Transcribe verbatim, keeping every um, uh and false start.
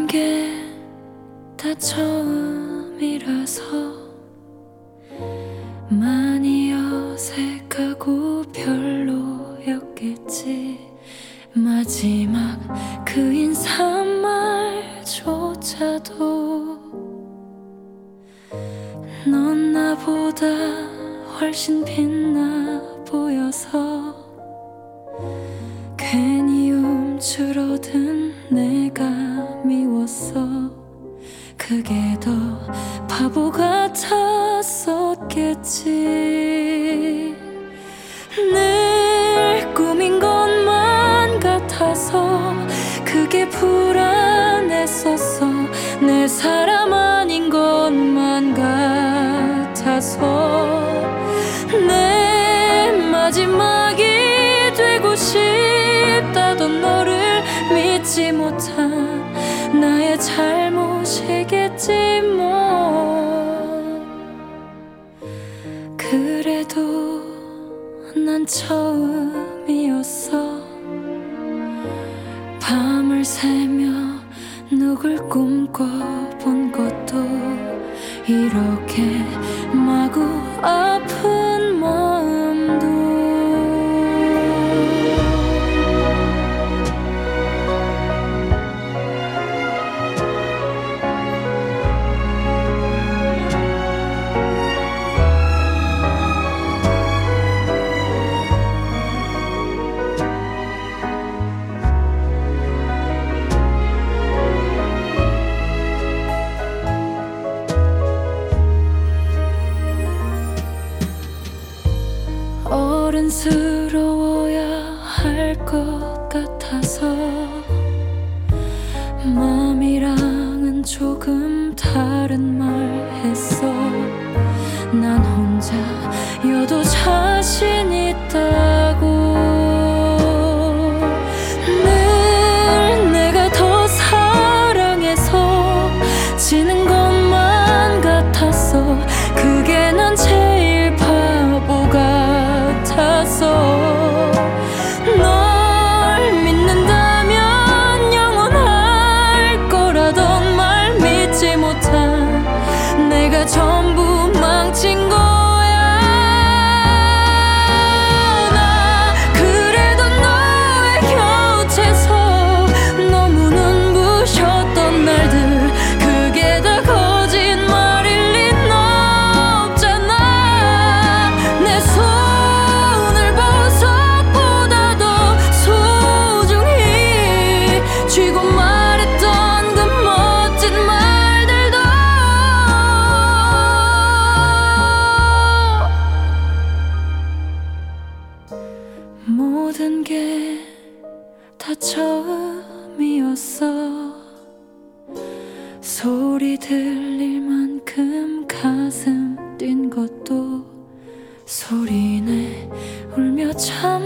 게 다 처음이라서 많이 어색하고 별로였겠지. 마지막 그 인사말조차도 넌 나보다 훨씬 빛나 보여서 괜히 움츠러든 내가 미웠어. 그게 더 바보 같았었겠지. 늘 꾸민 것만 같아서 그게 불안했었어. 내 사람 아닌 것만 같아서 내 마지막이 되고 싶다던 너를 믿지 못한 나의 잘못이겠지 뭐. 그래도 난 처음이었어. 밤을 새며 누굴 꿈꿔본 것도 이렇게 마구 아픈 마음도. 어른스러워야 할 것 같아서 맘이랑은 조금 다른 말 했어. 난 혼자여도 자신 있다고. 늘 내가 더 사랑해서 지는 것만 같았어. 그게 난 제일 바보 같았어. 널 믿는다면 영원할 거라던 말 믿지 못한 내가 전부 망친 거야. 나 그래도 너의 곁에서 너무 눈부셨던 날들 그게 다 거짓말일 리 없잖아. 내 손을 보석보다 더 소중히 쥐고 말했던 그 멋진 말들도 모든 게 다 처음이었어. 소리 들릴 만큼 가슴 뛴 것도 소리내 울며 참